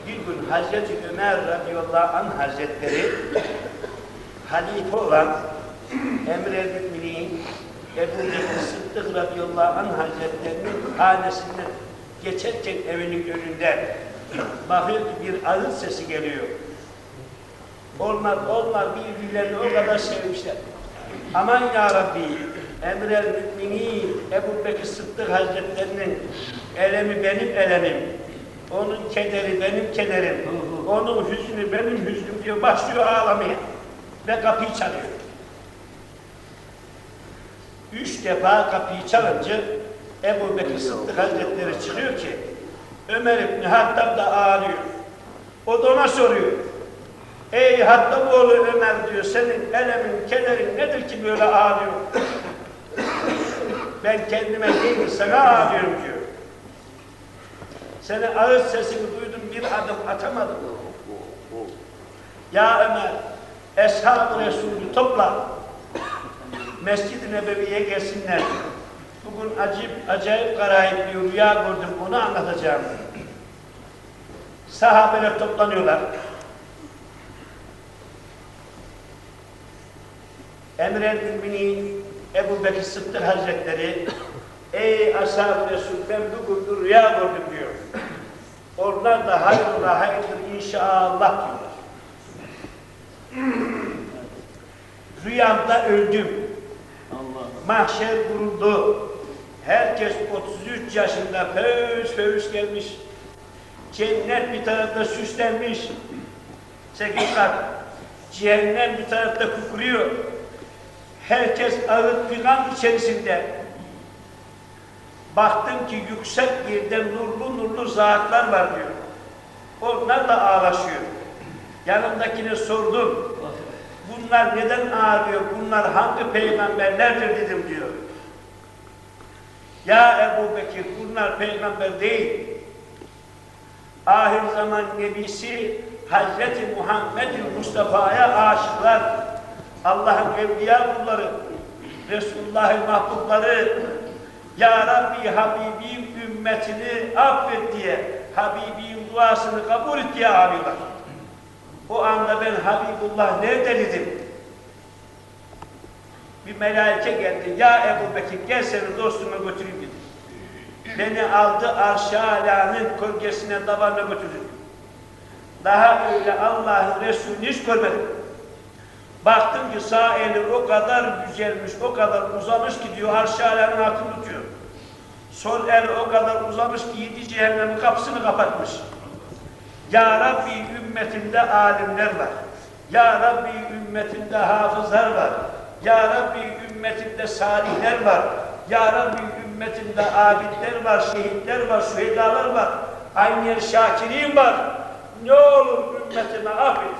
Bir gün Hazreti Ömer radıyallahu anh hazretleri halife olan Emir-i Ebu Bekir Sıddık radıyallahu anh hazretlerinin hanesinden geçerken evinin önünde bakıyor ki bir ağıt sesi geliyor. Onlar birbirlerini o kadar sevmişler. Aman ya Rabbi, Emir-i Ebu Bekir Sıddık hazretlerinin elemi benim elemim, onun kederi benim kederim, onun hüznü benim hüznüm diyor, başlıyor ağlamaya ve kapıyı çalıyor. 3 defa kapıyı çalınca Ebu Bekir Sıddık hazretleri çıkıyor ki Ömer İbni Hattab da ağlıyor. O da ona soruyor. Ey Hattaboğlu Ömer diyor, senin elemin, kederin nedir ki böyle ağlıyor? Ben kendime değil, sana ağlıyorum diyor. Senin ağız sesini duydum, bir adım atamadım. Ya Ömer, Eshab-ı Resulü topla. Mescid-i Nebevi'ye gelsinler. Bugün acayip garayip bir rüya gördüm, onu anlatacağım. Sahabeler toplanıyorlar. Emir-i Ebu Bekir Sıddık Hazretleri, ey Ashab-ı Resul, ben bugün rüya gördüm diyor. Onlar da hayırdır inşallah diyorlar. Rüyamda öldüm. Mahşer kuruldu. Herkes 33 yaşında föğüs gelmiş. Cennet bir tarafta süslenmiş. 8 kat. Cehennem bir tarafta kukuruyor. Herkes ağıt figan içerisinde. Baktım ki yüksek yerden nurlu zatlar var diyor. Onlar da ağlaşıyor. Yanımdakine sordum. Bunlar neden ağlıyor? Bunlar hangi peygamberlerdir dedim diyor. Ya Ebu Bekir, bunlar peygamber değil. Ahir zaman nebisi Hazreti Muhammed Mustafa'ya aşıklar. Allah'ın evliya kulları, Resulullah'ın mahbubları, Ya Rabbi Habibim ümmetini affet diye, Habibim duasını kabul et diye ağlıyorlar. O anda ben Habibullah nerede dedim. Bir melaike geldi. Ya Ebu Bekir, gel seni dostuma götüreyim dedi. Beni aldı Arş-ı Alâ'nın gölgesine, tabanına götürdü. Daha öyle Allah'ın Resulü'nü hiç görmedim. Baktım ki sağ eli o kadar güzelmiş, o kadar uzamış ki diyor, Arş-ı Alâ'nın altını tutuyor. Sol el o kadar uzamış ki 7 cehennemin kapısını kapatmış. Ya Rabbi ümmetimde alimler var. Ya Rabbi ümmetimde hafızlar var. Ya Rabbi ümmetimde salihler var. Ya Rabbi ümmetimde abidler var, şehitler var, şühedalar var. Aynen şakirin var. Ne olur ümmetime affet.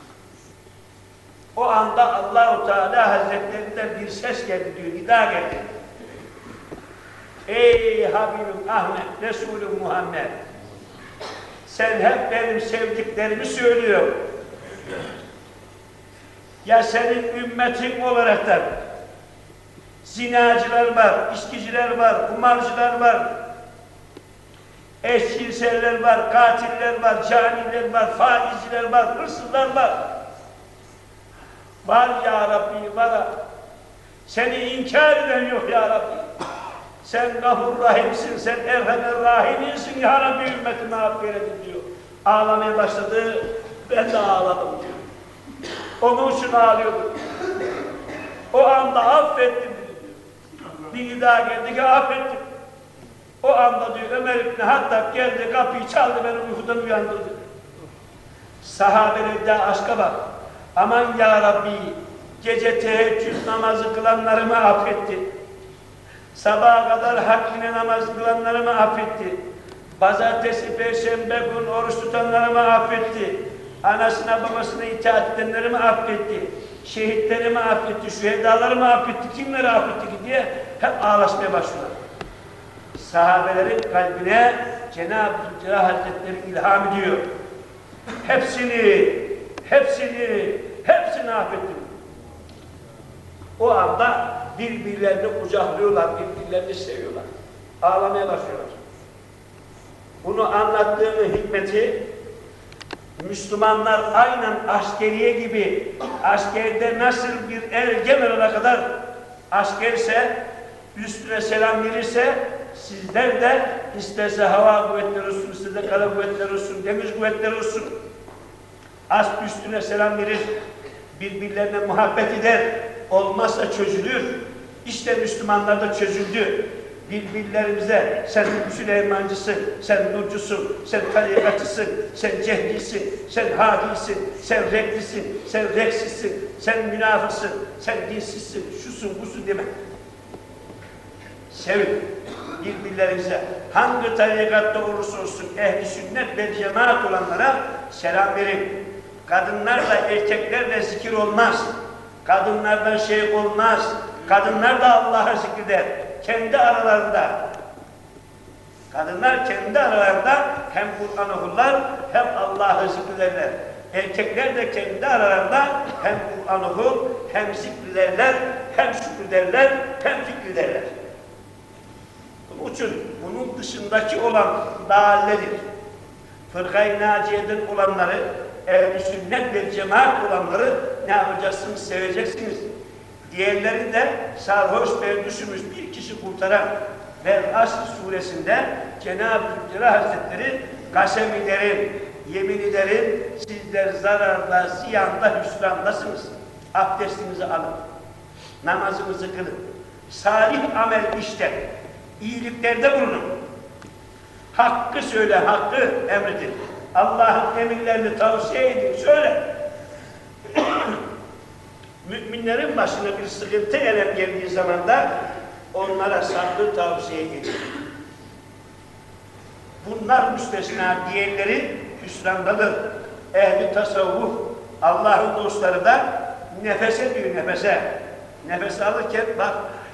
O anda Allah-u Teala Hazretlerinden bir ses geldi diyor, nida geldi. Ey Habibim Ahmet, Resulüm Muhammed, sen hep benim sevdiklerimi söylüyorsun. Ya senin ümmetin olaraktan zinacılar var, içkiciler var, kumarcılar var, eşcinseller var, katiller var, caniler var, faizciler var, hırsızlar var. Var ya Rabbi, var. Seni inkar eden yok ya Rabbi. Sen Gafur Rahim'sin, sen Erhamer Rahim'insin ya Rabbi, ümmetime affeyledin diyor. Ağlamaya başladı, ben de ağladım diyor. Onun için ağlıyordum. O anda affettim diyor. Bir daha geldi ki affettim. O anda diyor Ömer İbni Hattab geldi, kapıyı çaldı, beni uykudan uyandırdı. Sahabeler de aşka bak. Aman ya Rabbi, gece teheccüd namazı kılanlarımı affetti. Sabaha kadar hakkine namaz kılanlarımı affetti. Pazartesi, perşembe gün oruç tutanlarımı affetti. Anasına babasına itaat edenlerimi affetti. Şehitlerimi affetti, şühedalarımı affetti. Kimleri affetti ki diye hep ağlaşmaya başlıyorlar. Sahabelerin kalbine Cenab-ı Zülcelal Hazretleri ilham ediyor. Hepsini affettim. O anda birbirlerini kucaklıyorlar, birbirlerini seviyorlar. Ağlamaya başlıyorlar. Bunu anlattığımın hikmeti Müslümanlar aynen askeriye gibi, askerde nasıl bir generala kadar askerse, üstüne selam verirse, sizler de isterse hava kuvvetleri olsun, isterse kara kuvvetleri olsun, deniz kuvvetleri olsun, üstüne selam verir, birbirlerine muhabbet eder, olmazsa çözülür. İşte Müslümanlar da çözüldü. Birbirlerimize sen Süleymancısın, sen Nurcusun, sen tarikatçısın, sen cehdisin, sen hadisin, sen reglisin, sen reksizsin, sen münafıksın, sen dinsizsin, şusun busun deme. Sevin birbirlerinize. Hangi tarikatta olursa olsun ehli sünnet ve cemaat olanlara selam verin. Kadınlarla erkeklerle zikir olmaz. Kadınlardan şey olmaz. Kadınlar da Allah'a zikreder. Kendi aralarında. Kadınlar kendi aralarında hem Kur'an okurlar hem Allah'ı zikrederler. Erkekler de kendi aralarında hem Kur'an okur hem zikrederler, hem şükrederler, hem fikrederler. Bunun için bunun dışındaki olan dağılledir. Fırkayı naciyeden olanları, ehl-i sünnet ve cemaat olanları ne yapacaksınız? Seveceksiniz. Diğerleri de sarhoş berduşumuz bir kişi kurtaran ve Asr suresinde Cenab-ı Zülcelal Hazretleri kasem ederim, yemin ederim sizler zararda, ziyanda, hüsrandasınız. Abdestinizi alın, namazınızı kılın, salih amel işte, iyiliklerde bulunun. Hakkı söyle, hakkı emredin. Allah'ın emirlerini tavsiye edin, söyle. Müminlerin başına bir sıkıntı geldiği zaman da onlara sabrı tavsiye edin. Bunlar müstesna, diğerleri hüsrandadır. Ehli tasavvuf, Allah'ın dostları da nefese diyor, nefese. Nefes alırken bak,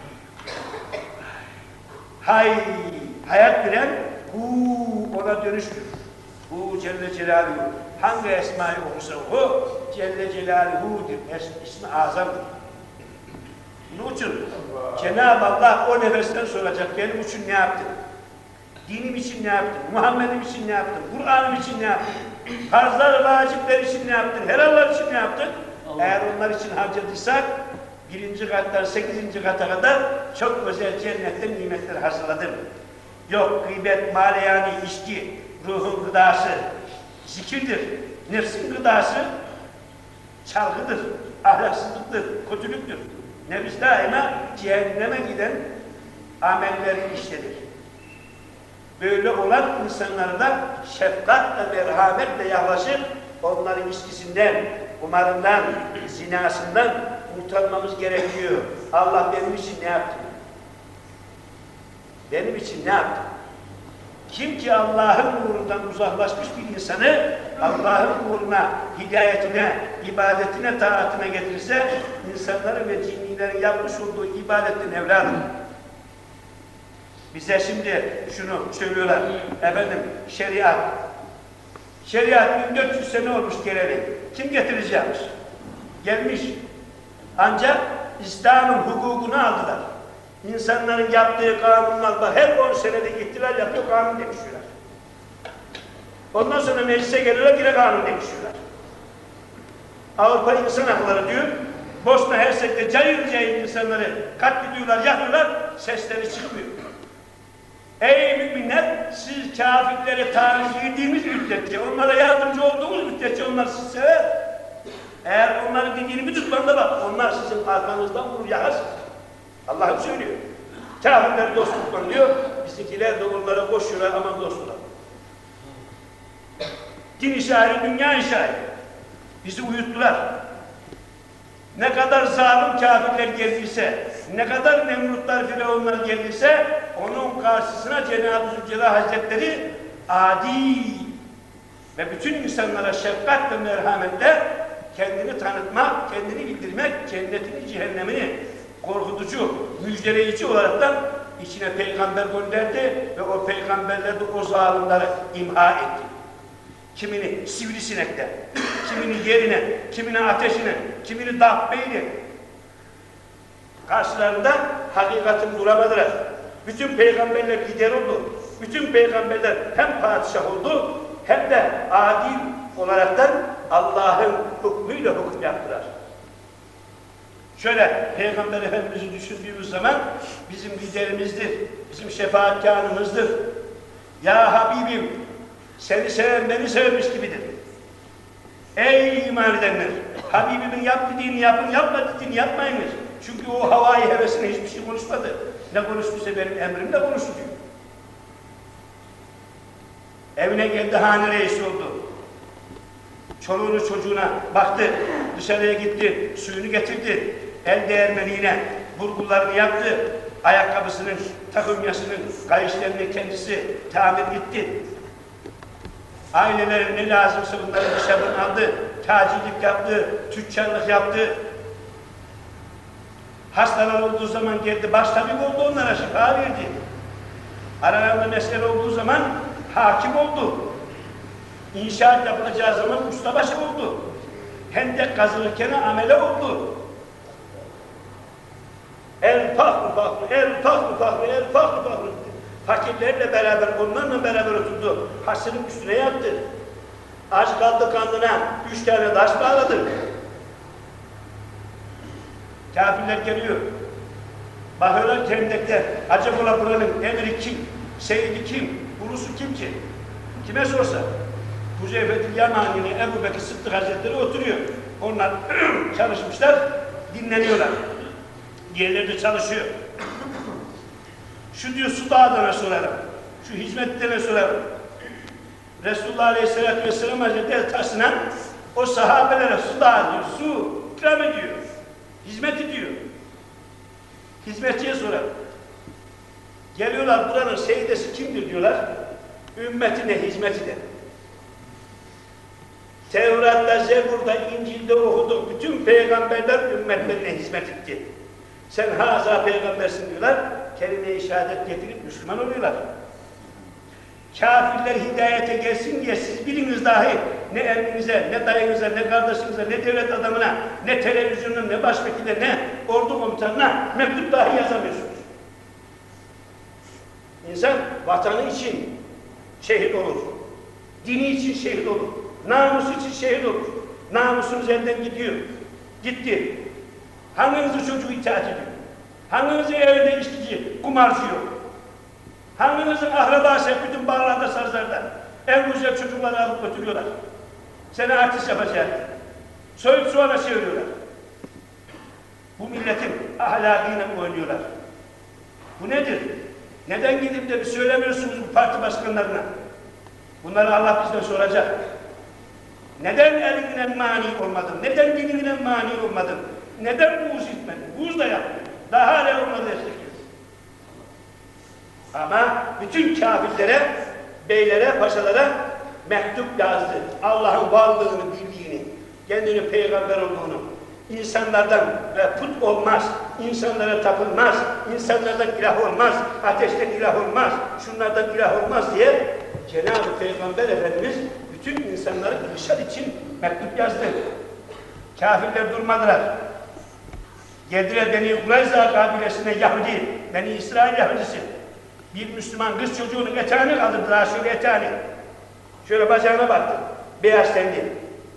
hayat bilen ona dönüştür. Celle Celaluhu. Hangi esmayı okursa oku, Celle Celaluhu'dur. İsmi azamdır. Bunun için Cenab-ı Allah o nefesten soracak. Benim için ne yaptın? Dinim için ne yaptın? Muhammed'im için ne yaptın? Kur'an'ım için ne yaptın? Farzlar, vacipler için ne yaptın? Helallar için ne yaptın? Eğer onlar için harcadıysak 1. kattan 8. kata kadar çok özel cennetten nimetler hazırladım. Yok gıybet, maleyani, içki, ruhun gıdası, zikirdir. Nefsin gıdası çalgıdır, ahlaksızlıktır, kötülüktür. Nefis daima cehenneme giden amelleri işledir. Böyle olan insanlara da şefkatle, merhametle yaklaşıp onların içkisinden, kumarından, zinasından kurtarmamız gerekiyor. Allah benim için ne yaptı? Benim için ne yaptı? Kim ki Allah'ın nurundan uzaklaşmış bir insanı Allah'ın nuruna, hidayetine, ibadetine, taatine getirirse insanların ve cinnilerin yapmış olduğu ibadetin evladı. Bize şimdi şunu söylüyorlar, efendim şeriat. Şeriat 1400 sene olmuş geleli. Kim getireceğimiş? Gelmiş. Ancak İslam'ın hukukunu aldılar. İnsanların yaptığı kanunlar var. Her 10 senede ihtilal yapıyor, kanun değiştiriyorlar. Ondan sonra meclise geliyorlar, yine kanun değiştiriyorlar. Avrupa İnsan Hakları diyor, Bosna Hersek'te cayır cayır insanları katlediyorlar, yakıyorlar, sesleri çıkmıyor. Ey müminler, siz kafirlere taviz verdiğiniz müddetçe, onlara yardımcı olduğunuz müddetçe onlar sizi sever. Eğer onların dediğini bir tutmanda bak, onlar sizin arkanızdan vurur, yakarsınız. Allah'ım söylüyor. Kafirler dost tutman diyor, bizimkiler de onlara koşuyorlar, aman dostlar. Din şairi, dünya şairi. Bizi uyuttular. Ne kadar zalim kafirler geldiyse, ne kadar Nemrutlar, Firavunlar geldiyse, onun karşısına Cenab-ı Zülcelal Hazretleri adi ve bütün insanlara şefkat ve merhametle kendini tanıtmak, kendini bildirmek, cennetini, cehennemini korkutucu, müjdeleyici olaraktan içine peygamber gönderdi ve o peygamberler de o zalimleri imha etti. Kimini sivrisinekten, kimini yerine, kimini ateşine, kimini dabbeyle. Karşılarında hakikatin duramadılar. Bütün peygamberler lider oldu. Bütün peygamberler hem padişah oldu hem de adil olaraktan Allah'ın hükmüyle hüküm yaptılar. Şöyle Peygamber Efendimiz'i düşündüğümüz zaman bizim liderimizdir, bizim şefaatkarımızdır. Ya Habibim, seni seven beni sevmiş gibidir. Ey iman edenler, Habibimin yap dediğini yapın, yapma dediğini yapmayınız. Çünkü o havai hevesine hiçbir şey konuşmadı. Ne konuşmuşsa benim emrimle konuştu diyor. Evine geldi, hane reisi oldu. Çoluğunu çocuğuna baktı, dışarıya gitti, suyunu getirdi. El değirmeniyle burgularını yaptı. Ayakkabısının, takımyasının, kayışlarını kendisi tamir etti. Ailelerine ne lazımsa bunları dışarıdan aldı. Tacirlik yaptı, tüccarlık yaptı. Hastalar olduğu zaman geldi, baştabip oldu, onlara şifa verdi. Aralarında mesele olduğu zaman hakim oldu. İnşaat yapılacağı zaman ustabaşı oldu. Hendek kazılırken amele oldu. El fakru fakru, el fakru fakru, el fakru fakru. Fakirlerle beraber, onlarla beraber oturdu. Hasırın üstüne yattı. Aç kaldı karnına, 3 tane taş bağladı. Kafirler geliyor. Bakıyorlar hendekte. Acaba buranın emri kim? Seyidi kim? Ulusu kim ki? Kime sorsa? Huzeyfetül Yemani'ne Ebu Bekir Sıddık Hazretleri oturuyor. Onlar çalışmışlar, dinleniyorlar. Diğerleri de çalışıyor. Şu diyor su dağdana sorarım. Şu hizmetlerine sorarım. Resulullah Aleyhisselatü Vesselam Hazretleri taşınan o sahabelere su dağı diyor, su ikram ediyor. Hizmet ediyor. Hizmetçiye sorarım. Geliyorlar buranın seyidesi kimdir diyorlar. Ümmetine hizmet eder. Tevrat'ta, Zebur'da, İncil'de okuduk. Bütün peygamberler ümmetlerine hizmet etti. Sen haza peygambersin diyorlar. Kelime-i şehadet getirip Müslüman oluyorlar. Kafirler hidayete gelsin diye siz biliniz dahi ne emrinize, ne dayınıza, ne kardeşinize, ne devlet adamına, ne televizyonuna, ne başvekile, ne ordu komutanına mektup dahi yazamıyorsunuz. İnsan vatanı için şehit olur. Dini için şehit olur. Namusu için şehit olur. Namusunuz elden gidiyor. Gitti. Hanginizi çocuğu itaat ediyor? Hanginizi evde içkici, kumarcı yok? Hanginizin akrabası bütün bağlarda, sazlarda? En güzel çocukları alıp götürüyorlar. Seni artist yapacak. Soyup soğana çeviriyorlar. Bu milletin ahlakıyla oynuyorlar. Bu nedir? Neden gidip de bir söylemiyorsunuz bu parti başkanlarına? Bunları Allah bizden soracak. Neden elinden mani olmadın? Neden dilinden mani olmadın? Neden buğz etmedin? Buğz da yaptın. Daha hala onları destekliyorsun. Ama bütün kafirlere, beylere, paşalara mektup yazdı. Allah'ın varlığını bildiğini, kendinin peygamber olduğunu, insanlardan put olmaz, insanlara tapılmaz, insanlardan ilah olmaz, ateşten ilah olmaz, şunlardan ilah olmaz diye Cenab-ı Peygamber Efendimiz bütün insanlara irşad için mektup yazdı. Kafirler durmadılar. Geldiler Beni Kureyza kabilesine Yahudi, Beni İsrail Yahudisi. Bir Müslüman kız çocuğunun eteğini kaldırdılar, şöyle eteğini. Şöyle bacağına baktı, beyaz tenli.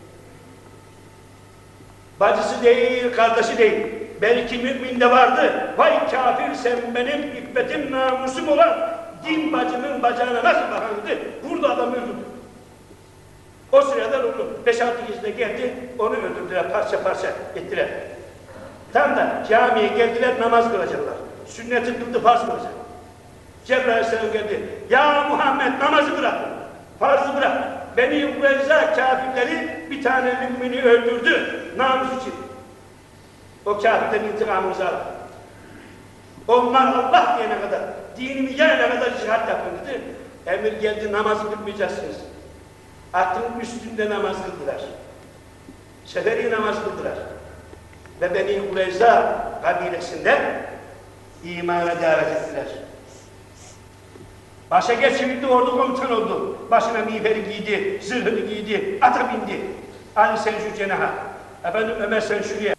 Bacısı değil, kardeşi değil. Belki mümin de vardı. Vay kafir sen benim hikmetim, namusum olan din bacımın bacağına nasıl bakandı? Burada adam öldürdü. O sırada onu 5-6 kişi geldi, onu öldürdüler, parça parça ettiler. Tam da camiye geldiler, namaz kılacaklar. Sünneti kıldı, farz kılacak. Cebrail Aleyhisselam geldi. Ya Muhammed namazı bırak, farzı bırak. Beni Kureyza kafirleri bir tane mümini öldürdü, namus için. O kafirlerin intikamımızı aldı. Onlar Allah diyene kadar, dinimi yayana kadar cihat yapın dedi. Emir geldi, namazı kılmayacaksınız. Atın üstünde namaz kıldılar. Seferi namaz kıldılar. Ve Beni Kureyza kabilesinden imana davet ettiler. Başa geçirildi, ordu komutan oldu. Başına miğferi giydi, zırhını giydi, ata bindi. Ali sen şu cenaha, efendim Ömer sen şuraya,